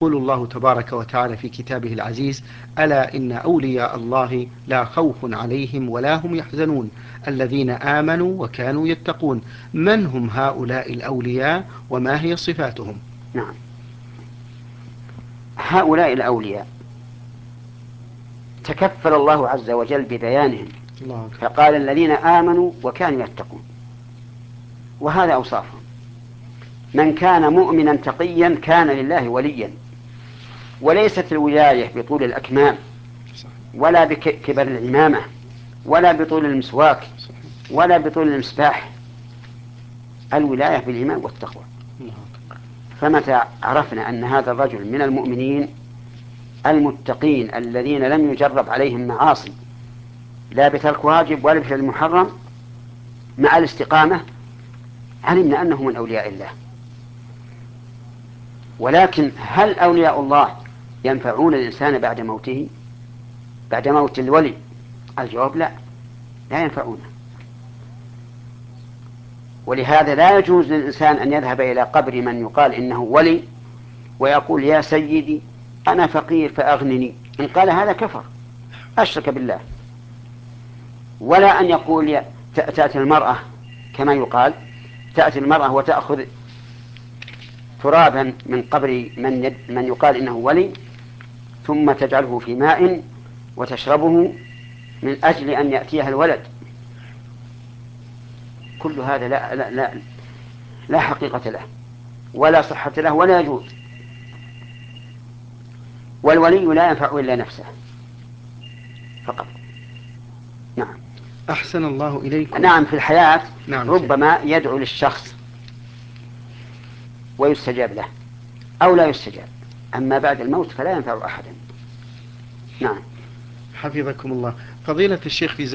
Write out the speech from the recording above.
يقول الله تبارك وتعالى في كتابه العزيز: ألا إن أولياء الله لا خوف عليهم ولا هم يحزنون الذين آمنوا وكانوا يتقون. من هم هؤلاء الأولياء وما هي صفاتهم؟ نعم، هؤلاء الأولياء تكفل الله عز وجل ببيانهم، الله أكبر. فقال الذين آمنوا وكانوا يتقون، وهذا أوصافهم. من كان مؤمنا تقيا كان لله وليا، وليست الولاية بطول الأكمام ولا بكبر العمامة ولا بطول المسواك ولا بطول المسباح، الولاية بالإيمان والتقوى. فمتى عرفنا أن هذا الرجل من المؤمنين المتقين الذين لم يجرب عليهم معاصي لا بترك واجب ولا بفعل محرم مع الاستقامة، علمنا أنه من أولياء الله. ولكن هل أولياء الله ينفعون الإنسان بعد موته، بعد موت الولي؟ الجواب لا، لا ينفعونه. ولهذا لا يجوز للإنسان أن يذهب إلى قبر من يقال إنه ولي ويقول: يا سيدي أنا فقير فأغنني. إن قال هذا كفر، أشرك بالله. ولا أن يقول تأتي المرأة كما يقال، تأتي المرأة وتأخذ ترابا من قبر من يقال إنه ولي ثم تجعله في ماء وتشربه من أجل أن يأتيها الولد. كل هذا لا حقيقة له ولا صحة له ولا يجوز. والولي لا ينفع إلا نفسه فقط. نعم. أحسن الله إليكم. نعم، في الحياة نعم ربما يدعو للشخص ويستجاب له أو لا يستجاب، أما بعد الموت فلا ينفع أحدا. نعم. حفظكم الله. فضيلة الشيخ، في